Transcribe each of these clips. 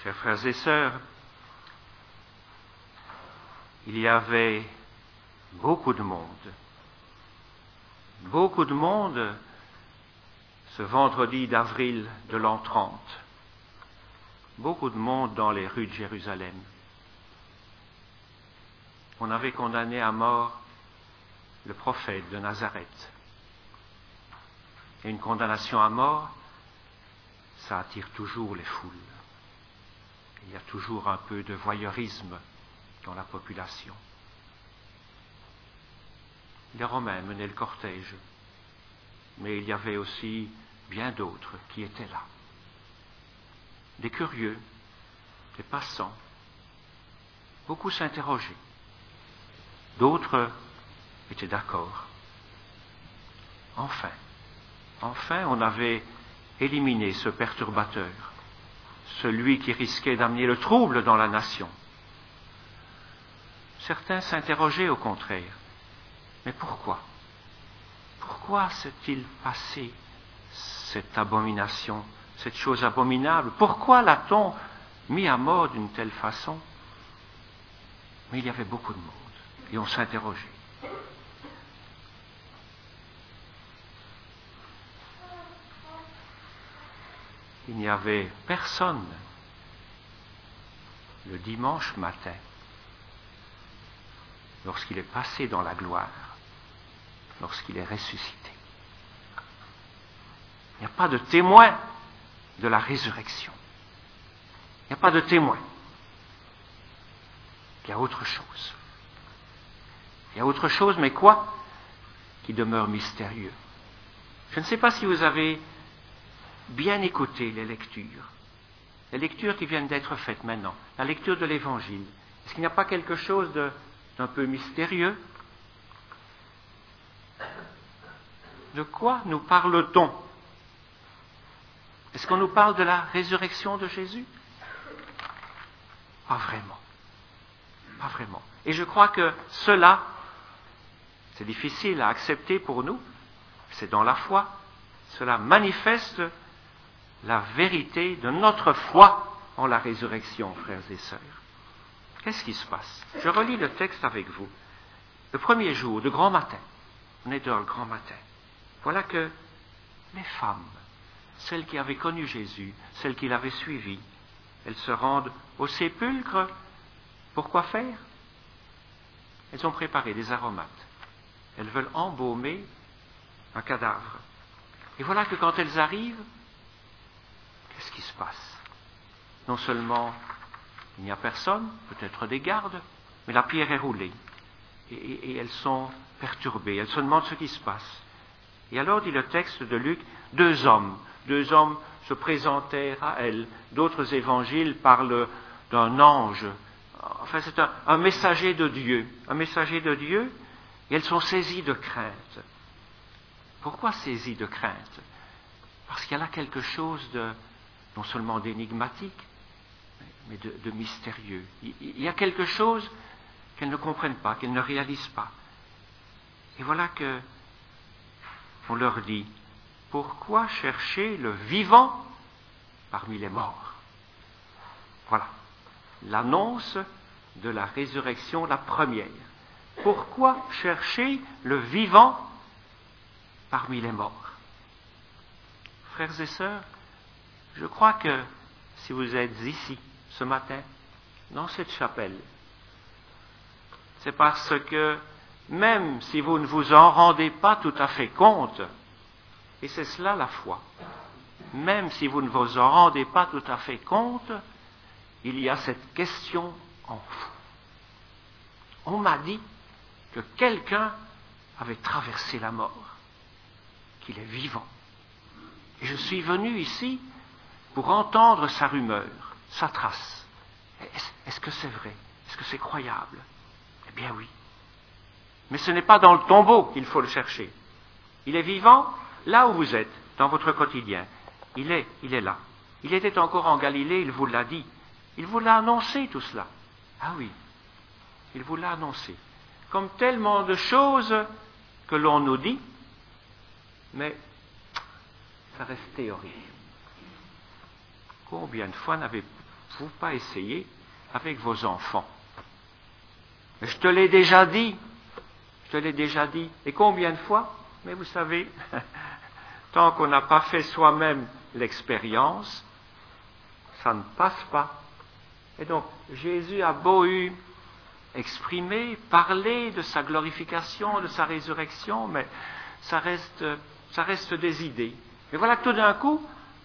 Chers frères et sœurs, il y avait beaucoup de monde ce vendredi d'avril de l'an 30. Beaucoup de monde dans les rues de Jérusalem. On avait condamné à mort le prophète de Nazareth. Et une condamnation à mort, ça attire toujours les foules. Il y a toujours un peu de voyeurisme dans la population. Les Romains menaient le cortège, mais il y avait aussi bien d'autres qui étaient là. Des curieux, des passants. Beaucoup s'interrogeaient. D'autres étaient d'accord. Enfin, on avait éliminé ce perturbateur, celui qui risquait d'amener le trouble dans la nation. Certains s'interrogeaient au contraire. Mais pourquoi? Pourquoi s'est-il passé cette abomination, cette chose abominable? Pourquoi l'a-t-on mis à mort d'une telle façon? Mais il y avait beaucoup de monde, et on s'interrogeait. Il n'y avait personne le dimanche matin, lorsqu'il est passé dans la gloire, lorsqu'il est ressuscité. Il n'y a pas de témoin de la résurrection. Il n'y a pas de témoin. Il y a autre chose. Il y a autre chose, mais quoi? Qui demeure mystérieux. Je ne sais pas si vous avez bien écouté les lectures qui viennent d'être faites maintenant, la lecture de l'Évangile. Est-ce qu'il n'y a pas quelque chose d'un peu mystérieux? De quoi nous parle-t-on? Est-ce qu'on nous parle de la résurrection de Jésus? Pas vraiment. Pas vraiment. Et je crois que cela, c'est difficile à accepter pour nous, c'est dans la foi, cela manifeste la vérité de notre foi en la résurrection, frères et sœurs. Qu'est-ce qui se passe? Je relis le texte avec vous. Le premier jour, de grand matin, on est dans le grand matin. Voilà que les femmes, celles qui avaient connu Jésus, celles qui l'avaient suivi, elles se rendent au sépulcre. Pourquoi faire? Elles ont préparé des aromates. Elles veulent embaumer un cadavre. Et voilà que quand elles arrivent, qu'est-ce qui se passe? Non seulement il n'y a personne, peut-être des gardes, mais la pierre est roulée. Et elles sont perturbées. Elles se demandent ce qui se passe. Et alors, dit le texte de Luc, deux hommes se présentèrent à elles. D'autres évangiles parlent d'un ange. Enfin, c'est un messager de Dieu. Un messager de Dieu, et elles sont saisies de crainte. Pourquoi saisies de crainte? Parce qu'il y a là quelque chose de, non seulement d'énigmatique, mais de mystérieux. Il y a quelque chose qu'elles ne comprennent pas, qu'elles ne réalisent pas. Et voilà que on leur dit, pourquoi chercher le vivant parmi les morts? Voilà, l'annonce de la résurrection, la première. Pourquoi chercher le vivant parmi les morts? Frères et sœurs, je crois que si vous êtes ici ce matin, dans cette chapelle, c'est parce que même si vous ne vous en rendez pas tout à fait compte, et c'est cela la foi, même si vous ne vous en rendez pas tout à fait compte, il y a cette question en vous. On m'a dit que quelqu'un avait traversé la mort, qu'il est vivant. Et je suis venu ici pour entendre sa rumeur, sa trace. Est-ce que c'est vrai? Est-ce que c'est croyable? Eh bien oui. Mais ce n'est pas dans le tombeau qu'il faut le chercher. Il est vivant là où vous êtes, dans votre quotidien. Il est là. Il était encore en Galilée, il vous l'a dit. Il vous l'a annoncé tout cela. Ah oui, il vous l'a annoncé. Comme tellement de choses que l'on nous dit, mais ça reste théorique. Combien de fois faut pas essayer avec vos enfants. Mais je te l'ai déjà dit. Je te l'ai déjà dit. Et combien de fois? Mais vous savez, tant qu'on n'a pas fait soi-même l'expérience, ça ne passe pas. Et donc, Jésus a beau exprimer, parler de sa glorification, de sa résurrection, mais ça reste des idées. Mais voilà que tout d'un coup,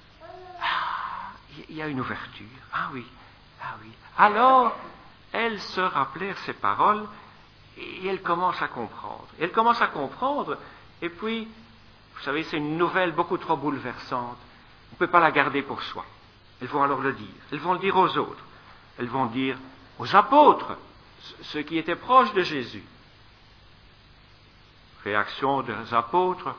il y a une ouverture. Ah oui. Alors, elle se rappelèrent ces paroles et elle commence à comprendre. Et puis, vous savez, c'est une nouvelle beaucoup trop bouleversante. On ne peut pas la garder pour soi. Elles vont alors le dire. Elles vont le dire aux autres. Elles vont dire aux apôtres, ceux qui étaient proches de Jésus. Réaction des apôtres.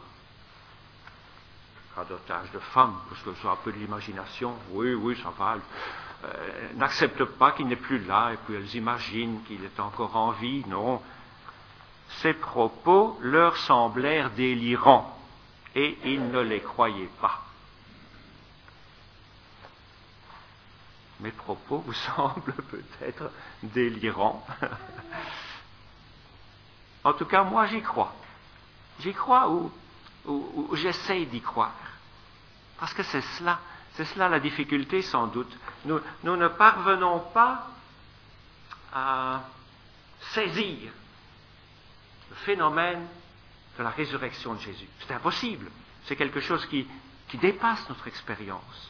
Radotage de femmes, parce que c'est un peu de l'imagination. Oui, ça va. N'acceptent pas qu'il n'est plus là, et puis elles imaginent qu'il est encore en vie. Non. Ces propos leur semblèrent délirants, et ils ne les croyaient pas. Mes propos vous semblent peut-être délirants. En tout cas, moi, j'y crois. J'y crois ou j'essaye d'y croire. Parce que c'est cela la difficulté sans doute. Nous ne parvenons pas à saisir le phénomène de la résurrection de Jésus. C'est impossible. C'est quelque chose qui dépasse notre expérience.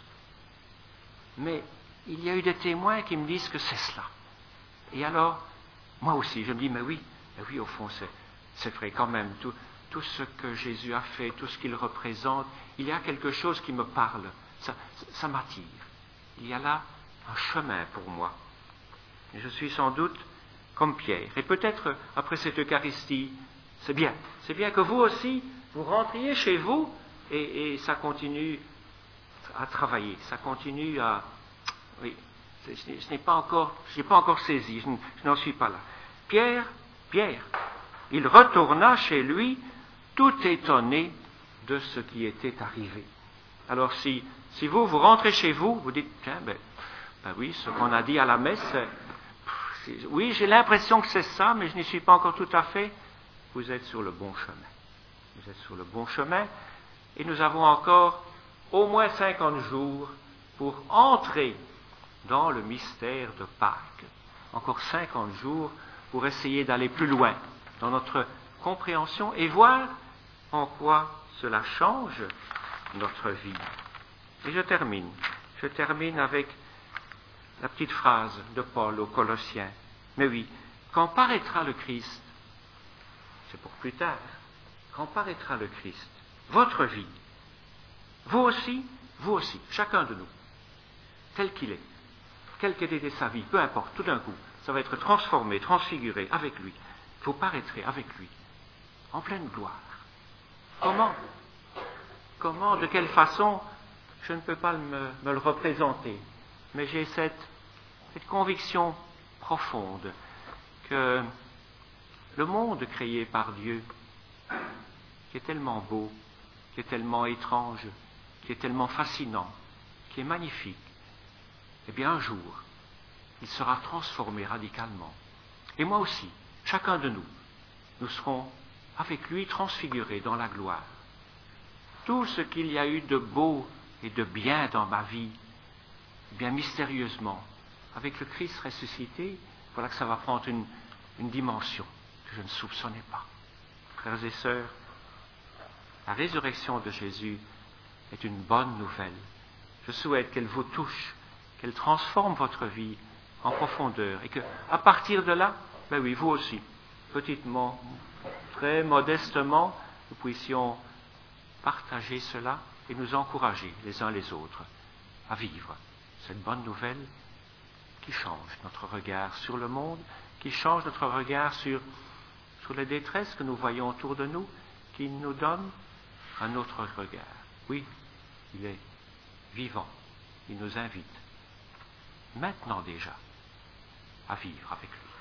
Mais il y a eu des témoins qui me disent que c'est cela. Et alors, moi aussi, je me dis, mais oui, au fond, c'est vrai quand même. Tout ce que Jésus a fait, tout ce qu'il représente, il y a quelque chose qui me parle. Ça m'attire. Il y a là un chemin pour moi. Et je suis sans doute comme Pierre. Et peut-être, après cette Eucharistie, c'est bien que vous aussi, vous rentriez chez vous et ça continue à travailler. Ça continue à... Oui, je n'ai pas encore saisi, je n'en suis pas là. Pierre, il retourna chez lui tout étonné de ce qui était arrivé. Alors si vous rentrez chez vous, vous dites, tiens, ben oui, ce qu'on a dit à la messe, oui, j'ai l'impression que c'est ça, mais je n'y suis pas encore tout à fait, vous êtes sur le bon chemin. Vous êtes sur le bon chemin, et nous avons encore au moins 50 jours pour entrer dans le mystère de Pâques. Encore 50 jours pour essayer d'aller plus loin dans notre compréhension et voir en quoi cela change notre vie. Et je termine avec la petite phrase de Paul aux Colossiens. Mais oui, quand paraîtra le Christ, c'est pour plus tard, quand paraîtra le Christ, votre vie, vous aussi, chacun de nous, tel qu'il est, quelle qu'ait été sa vie, peu importe, tout d'un coup, ça va être transformé, transfiguré avec lui. Vous paraîtrez avec lui, en pleine gloire. Comment, de quelle façon, je ne peux pas me le représenter, mais j'ai cette conviction profonde que le monde créé par Dieu, qui est tellement beau, qui est tellement étrange, qui est tellement fascinant, qui est magnifique, eh bien un jour, il sera transformé radicalement. Et moi aussi, chacun de nous serons avec lui transfigurés dans la gloire. Tout ce qu'il y a eu de beau et de bien dans ma vie, eh bien mystérieusement, avec le Christ ressuscité, voilà que ça va prendre une dimension que je ne soupçonnais pas. Frères et sœurs, la résurrection de Jésus est une bonne nouvelle. Je souhaite qu'elle vous touche, qu'elle transforme votre vie en profondeur et que, à partir de là, ben oui, vous aussi, petitement, très modestement, nous puissions partager cela et nous encourager les uns les autres à vivre cette bonne nouvelle qui change notre regard sur le monde, qui change notre regard sur les détresses que nous voyons autour de nous, qui nous donne un autre regard. Oui, il est vivant, il nous invite, maintenant déjà, à vivre avec lui.